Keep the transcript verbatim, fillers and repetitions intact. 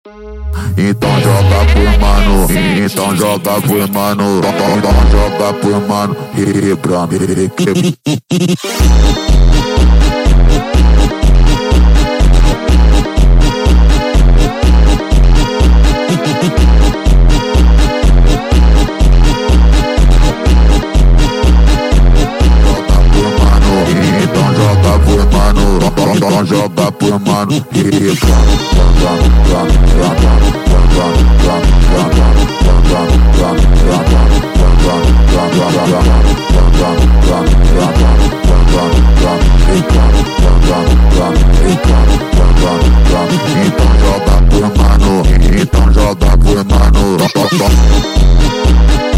Então joga pro mano, então joga pro mano, então joga pro mano, e pra mim. Então joga pro mano, e pra então joga pro mano, então joga pro mano.